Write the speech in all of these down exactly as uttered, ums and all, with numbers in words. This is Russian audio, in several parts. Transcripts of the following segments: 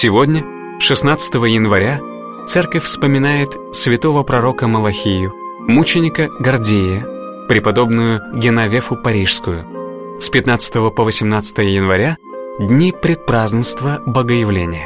Сегодня, шестнадцатого января, церковь вспоминает святого пророка Малахию, мученика Гордия, преподобную Геновефу Парижскую. С пятнадцатого по восемнадцатое января – дни предпразднества Богоявления.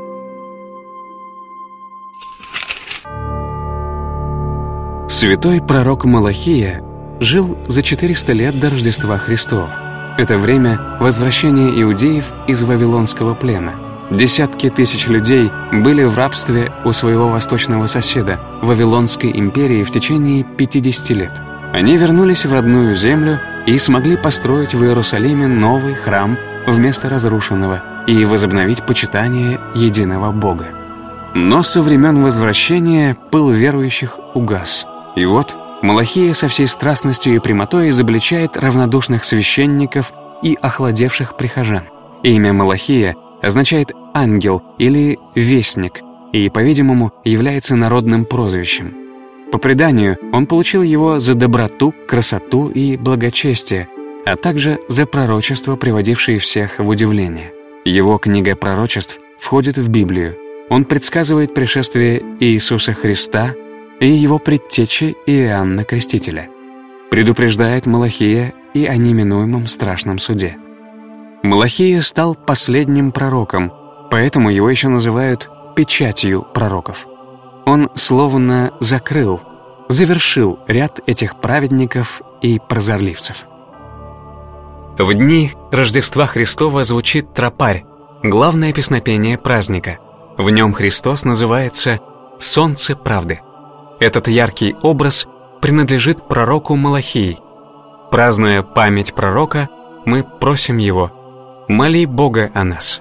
Святой пророк Малахия жил за четыреста лет до Рождества Христова. Это время возвращения иудеев из Вавилонского плена. Десятки тысяч людей были в рабстве у своего восточного соседа, Вавилонской империи, в течение пятидесяти лет. Они вернулись в родную землю и смогли построить в Иерусалиме новый храм вместо разрушенного и возобновить почитание единого Бога. Но со времен возвращения пыл верующих угас. И вот Малахия со всей страстностью и прямотой изобличает равнодушных священников и охладевших прихожан. Имя Малахия означает «ангел» или «вестник» и, по-видимому, является народным прозвищем. По преданию, он получил его за доброту, красоту и благочестие, а также за пророчества, приводившие всех в удивление. Его книга пророчеств входит в Библию. Он предсказывает пришествие Иисуса Христа и его предтечи Иоанна Крестителя. Предупреждает Малахия и о неминуемом страшном суде. Малахия стал последним пророком, поэтому его еще называют «печатью пророков». Он словно закрыл, завершил ряд этих праведников и прозорливцев. В дни Рождества Христова звучит тропарь, главное песнопение праздника. В нем Христос называется «Солнце правды». Этот яркий образ принадлежит пророку Малахии. Празднуя память пророка, мы просим его: «Моли Бога о нас».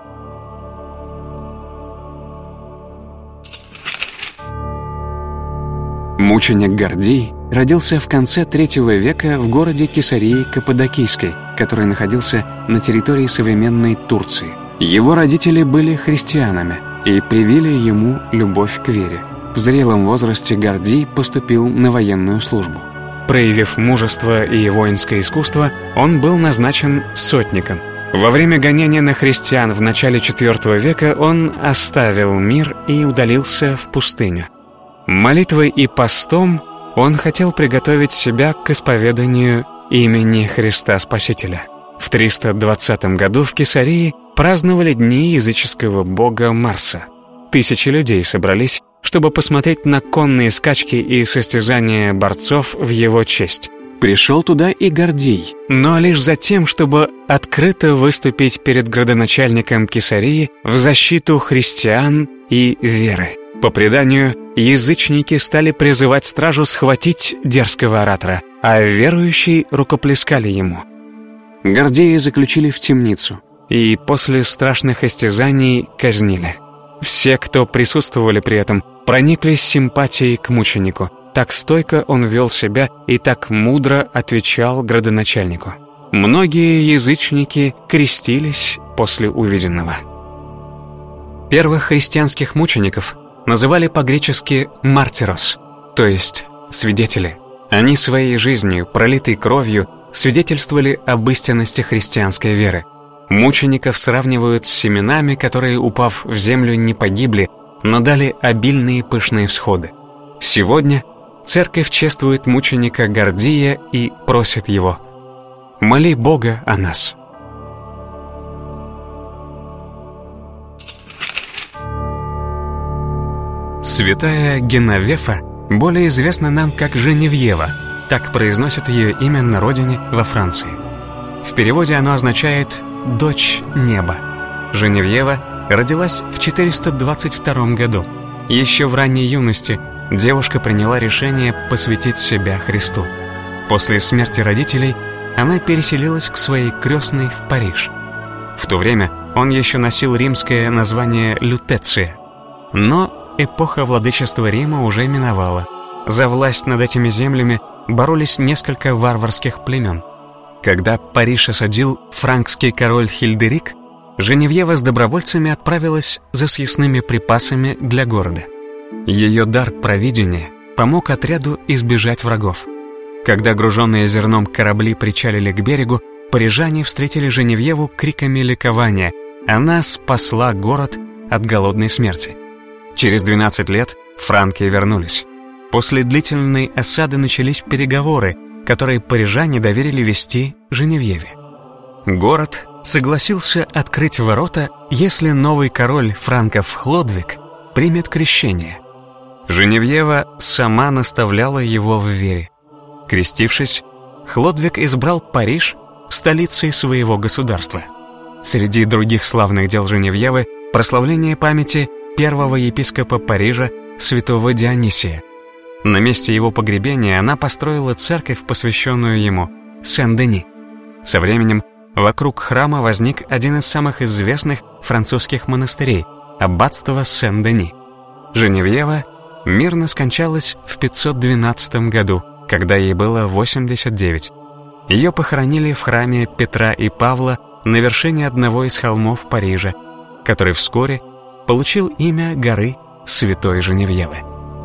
Мученик Гордий родился в конце третьего века в городе Кесарии Каппадокийской, который находился на территории современной Турции. Его родители были христианами и привили ему любовь к вере. В зрелом возрасте Гордий поступил на военную службу. Проявив мужество и воинское искусство, он был назначен сотником. Во время гонения на христиан в начале четвёртого века он оставил мир и удалился в пустыню. Молитвой и постом он хотел приготовить себя к исповеданию имени Христа Спасителя. В триста двадцатом году в Кесарии праздновали дни языческого бога Марса. Тысячи людей собрались, чтобы посмотреть на конные скачки и состязания борцов в его честь. Пришел туда и Гордий, но лишь за тем, чтобы открыто выступить перед градоначальником Кесарии в защиту христиан и веры. По преданию, язычники стали призывать стражу схватить дерзкого оратора, а верующие рукоплескали ему. Гордия заключили в темницу и после страшных истязаний казнили. Все, кто присутствовали при этом, прониклись симпатией к мученику. Так стойко он вел себя и так мудро отвечал градоначальнику. Многие язычники крестились после увиденного. Первых христианских мучеников называли по-гречески «мартирос», то есть «свидетели». Они своей жизнью, пролитой кровью, свидетельствовали об истинности христианской веры. Мучеников сравнивают с семенами, которые, упав в землю, не погибли, но дали обильные пышные всходы. Сегодня церковь чествует мученика Гордия и просит его: «Моли Бога о нас». Святая Геновефа более известна нам как Женевьева, так произносят ее имя на родине во Франции. В переводе оно означает «дочь неба». Женевьева родилась в четыреста двадцать втором году. Еще в ранней юности девушка приняла решение посвятить себя Христу. После смерти родителей она переселилась к своей крестной в Париж. В то время он еще носил римское название Лютеция. Но эпоха владычества Рима уже миновала. За власть над этими землями боролись несколько варварских племен. Когда Париж осадил франкский король Хильдерик, Женевьева с добровольцами отправилась за съестными припасами для города. Ее дар провидения помог отряду избежать врагов. Когда груженные зерном корабли причалили к берегу, парижане встретили Женевьеву криками ликования. Она спасла город от голодной смерти. Через двенадцать лет франки вернулись. После длительной осады начались переговоры, которые парижане доверили вести Женевьеве. Город согласился открыть ворота, если новый король франков Хлодвиг примет крещение. Женевьева сама наставляла его в вере. Крестившись, Хлодвиг избрал Париж столицей своего государства. Среди других славных дел Женевьевы прославление памяти первого епископа Парижа святого Дионисия. На месте его погребения она построила церковь, посвященную ему, Сен-Дени. Со временем вокруг храма возник один из самых известных французских монастырей – аббатство Сен-Дени. Женевьева мирно скончалась в пятьсот двенадцатом году, когда ей было восемьдесят девять. Ее похоронили в храме Петра и Павла на вершине одного из холмов Парижа, который вскоре получил имя горы Святой Женевьевы.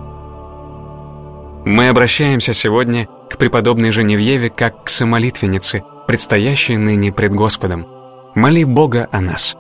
Мы обращаемся сегодня к преподобной Женевьеве как к самолитвеннице, предстоящей ныне пред Господом. Моли Бога о нас.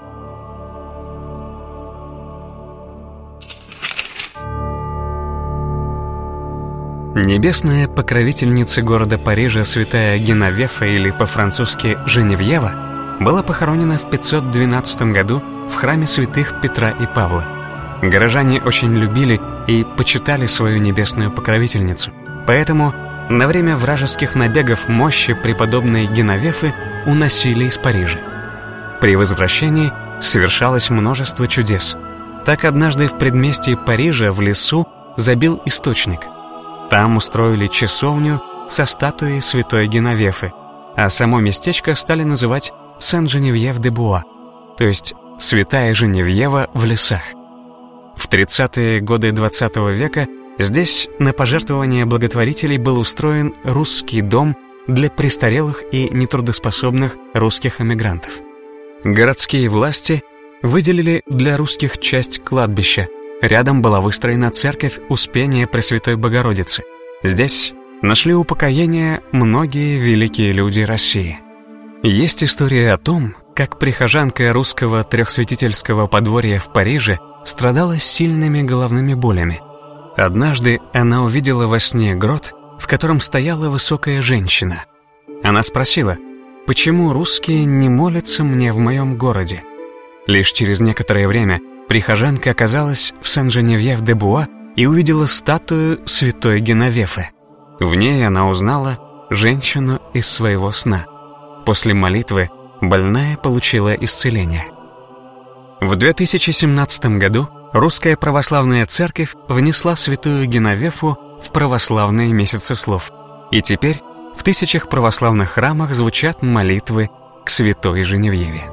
Небесная покровительница города Парижа святая Геновефа, или по-французски Женевьева, была похоронена в пятьсот двенадцатом году в храме святых Петра и Павла. Горожане очень любили и почитали свою небесную покровительницу. Поэтому на время вражеских набегов мощи преподобной Геновефы уносили из Парижа. При возвращении совершалось множество чудес. Так однажды в предместье Парижа в лесу забил источник. Там устроили часовню со статуей святой Геновефы, а само местечко стали называть Сен-Женевьев-де-Буа, то есть Святая Женевьева в лесах. В тридцатые годы двадцатого века здесь на пожертвование благотворителей был устроен русский дом для престарелых и нетрудоспособных русских эмигрантов. Городские власти выделили для русских часть кладбища. Рядом была выстроена церковь Успения Пресвятой Богородицы. Здесь нашли упокоение многие великие люди России. Есть история о том, как прихожанка русского трехсвятительского подворья в Париже страдала сильными головными болями. Однажды она увидела во сне грот, в котором стояла высокая женщина. Она спросила, почему русские не молятся мне в моем городе? Лишь через некоторое время прихожанка оказалась в Сен-Женевьев-де-Буа и увидела статую святой Геновефы. В ней она узнала женщину из своего сна. После молитвы больная получила исцеление. В две тысячи семнадцатом году Русская Православная Церковь внесла святую Геновефу в православные месяцы слов, и теперь в тысячах православных храмах звучат молитвы к святой Женевьеве.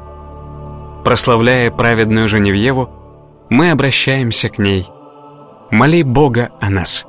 Прославляя праведную Женевьеву, мы обращаемся к ней. Моли Бога о нас.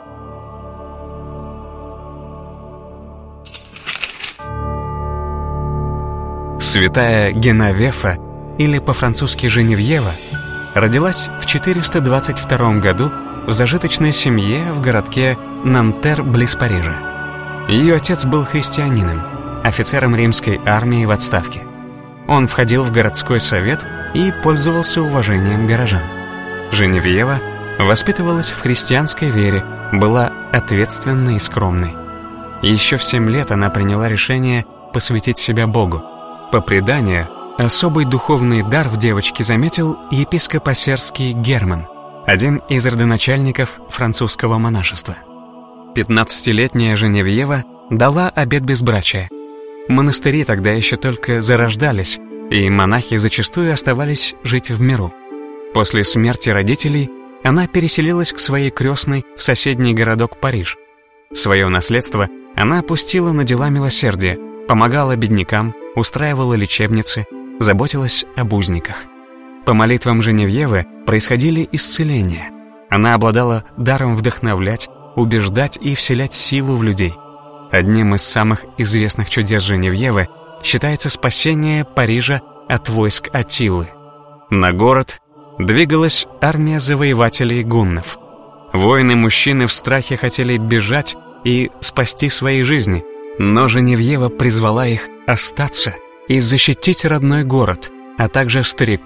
Святая Геновефа, или по-французски Женевьева, родилась в четыреста двадцать втором году в зажиточной семье в городке Нантер близ Парижа. Ее отец был христианином, офицером римской армии в отставке. Он входил в городской совет и пользовался уважением горожан. Женевьева воспитывалась в христианской вере, была ответственной и скромной. Еще в семь лет она приняла решение посвятить себя Богу. По преданию, особый духовный дар в девочке заметил епископ Осерский Герман, один из родоначальников французского монашества. пятнадцатилетняя Женевьева дала обет безбрачия. Монастыри тогда еще только зарождались, и монахи зачастую оставались жить в миру. После смерти родителей она переселилась к своей крестной в соседний городок Париж. Свое наследство она опустила на дела милосердия, помогала беднякам, устраивала лечебницы, заботилась об узниках. По молитвам Женевьевы происходили исцеления. Она обладала даром вдохновлять, убеждать и вселять силу в людей. Одним из самых известных чудес Женевьевы считается спасение Парижа от войск Аттилы. На город двигалась армия завоевателей гуннов. Воины-мужчины в страхе хотели бежать и спасти свои жизни, но Женевьева призвала их остаться и защитить родной город, а также стариков,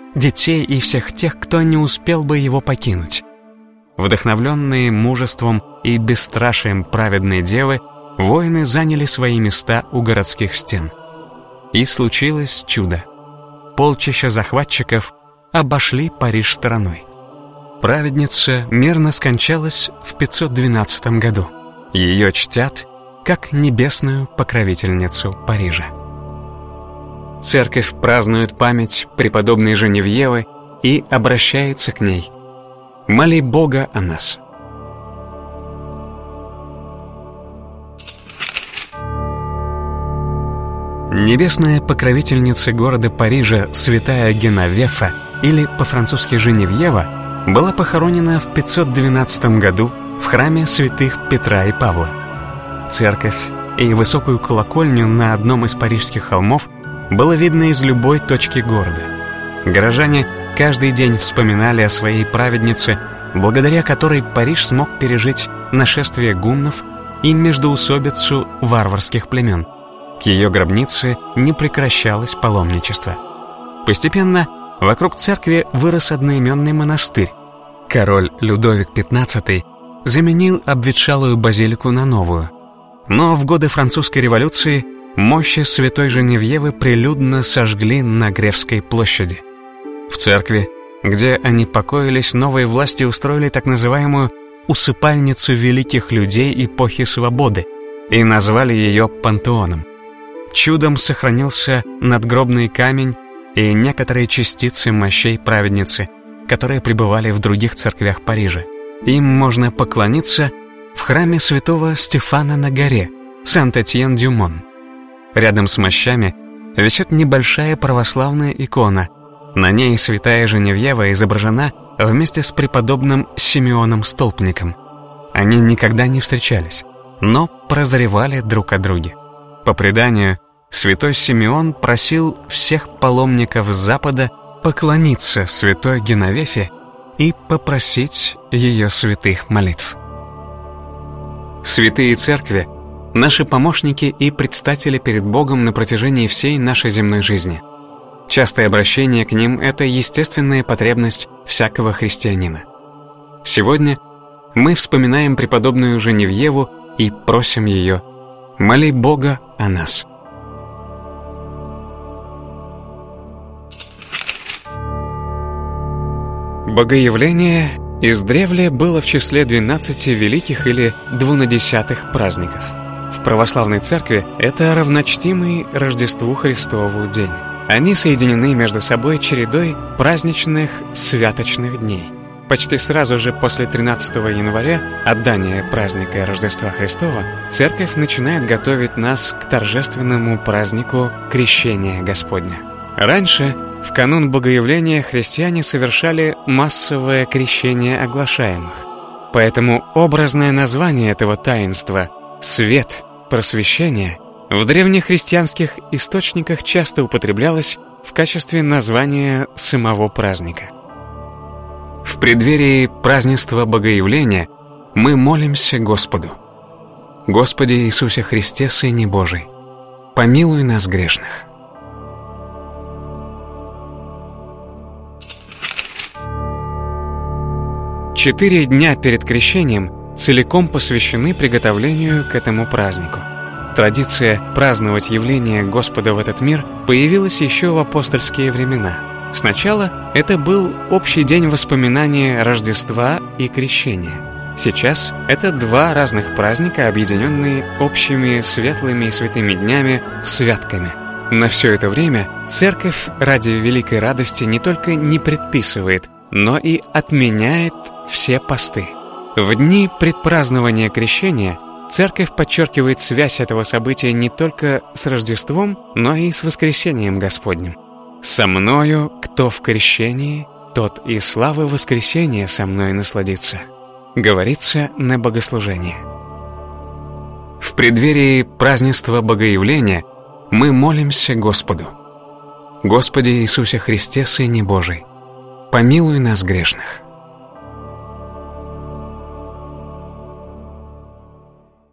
детей и всех тех, кто не успел бы его покинуть. Вдохновленные мужеством и бесстрашием праведной девы, воины заняли свои места у городских стен. И случилось чудо. Полчища захватчиков обошли Париж стороной. Праведница мирно скончалась в пятьсот двенадцатом году. Ее чтят как небесную покровительницу Парижа. Церковь празднует память преподобной Женевьевы и обращается к ней: «Моли Бога о нас». Небесная покровительница города Парижа святая Геновефа, или по-французски Женевьева, была похоронена в пятьсот двенадцатом году в храме святых Петра и Павла. Церковь и высокую колокольню на одном из парижских холмов было видно из любой точки города. Горожане каждый день вспоминали о своей праведнице, благодаря которой Париж смог пережить нашествие гуннов и междоусобицу варварских племен. К ее гробнице не прекращалось паломничество. Постепенно вокруг церкви вырос одноименный монастырь. Король Людовик пятнадцатый заменил обветшалую базилику на новую. Но в годы французской революции мощи святой Женевьевы прилюдно сожгли на Гревской площади. В церкви, где они покоились, новые власти устроили так называемую «усыпальницу великих людей эпохи свободы» и назвали ее пантеоном. Чудом сохранился надгробный камень и некоторые частицы мощей праведницы, которые пребывали в других церквях Парижа. Им можно поклониться в храме святого Стефана на горе, Сент-Этьен-дю-Мон. Рядом с мощами висит небольшая православная икона. На ней святая Женевьева изображена вместе с преподобным Симеоном Столпником. Они никогда не встречались, но прозревали друг о друге. По преданию, святой Симеон просил всех паломников с Запада поклониться святой Геновефе и попросить ее святых молитв. Святые церкви — наши помощники и предстатели перед Богом на протяжении всей нашей земной жизни. Частое обращение к ним — это естественная потребность всякого христианина. Сегодня мы вспоминаем преподобную Женевьеву и просим ее: «Моли Бога о нас». Богоявление издревле было в числе двенадцати великих или двунадесятых праздников. В православной церкви это равночтимый Рождеству Христову день. Они соединены между собой чередой праздничных святочных дней. Почти сразу же после тринадцатого января, отдания праздника Рождества Христова, церковь начинает готовить нас к торжественному празднику Крещения Господня. Раньше, в канун Богоявления, христиане совершали массовое крещение оглашаемых. Поэтому образное название этого таинства — «свет», «просвещение» в древнехристианских источниках часто употреблялось в качестве названия самого праздника. В преддверии празднества Богоявления мы молимся Господу: «Господи Иисусе Христе, Сыне Божий, помилуй нас грешных». Четыре дня перед крещением целиком посвящены приготовлению к этому празднику. Традиция праздновать явление Господа в этот мир появилась еще в апостольские времена. Сначала это был общий день воспоминания Рождества и Крещения. Сейчас это два разных праздника, объединенные общими светлыми и святыми днями, святками. На все это время Церковь ради великой радости не только не предписывает, но и отменяет все посты. В дни предпразднования Крещения Церковь подчеркивает связь этого события не только с Рождеством, но и с Воскресением Господним. «Со мною, кто в крещении, тот и славы воскресения со мной насладится», говорится на богослужении. В преддверии празднества Богоявления мы молимся Господу: «Господи Иисусе Христе, Сыне Божий, помилуй нас грешных».